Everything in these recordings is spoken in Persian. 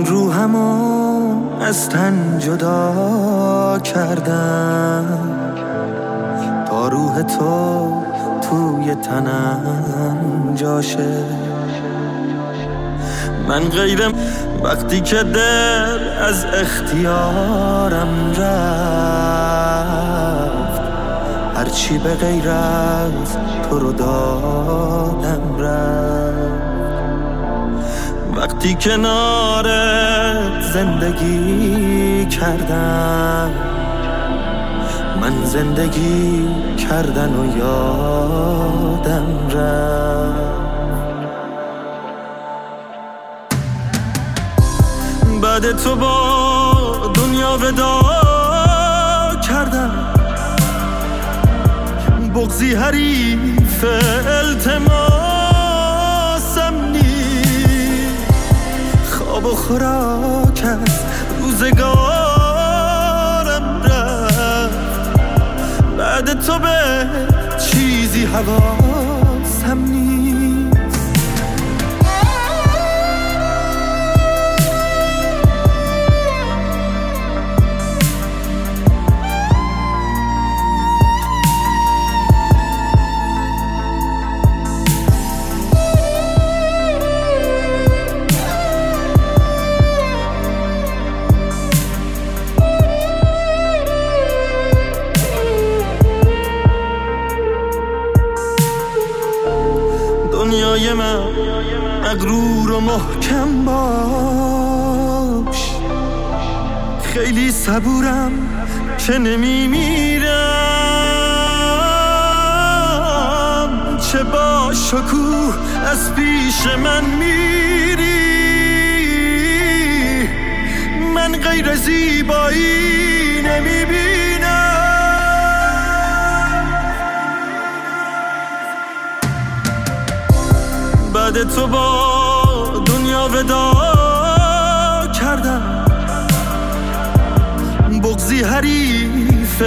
روحمو از تن جدا کردم تا روح تو توی تنم جاشه. من غیرم وقتی که دل از اختیارم رفت، هرچی به غیر از تو رو دادم رفت. وقتی کنارت زندگی کردم، من زندگی کردن و یادم رفت. بعد تو با دنیا ودا کردم، بغضی حریف التماسم نیست. خواب و خوراک از روزگارم رفت، بعد تو به چیزی حواسم نیست. دنیای من مغرور و محکم باش، خیلی صبورم که نمیمیرم. چه با شکوه از پیش من میری، من غیر زیبایی نمیبینم. بعد تو با دنیا ودا کردم، بغضی حریف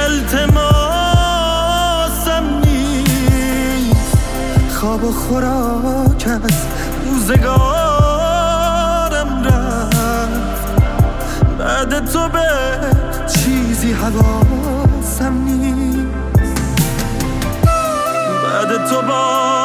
التماسم نیست. خواب و خوراک از روزگارم رفت، بعد تو به چیزی حواسم نیست. بعد تو با